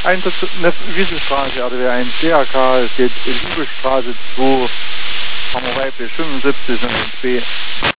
Eintritt Wiesenstraße, RDW1 DRK, es geht Liebesstraße 2, Hammer weiblich 75 und 1B.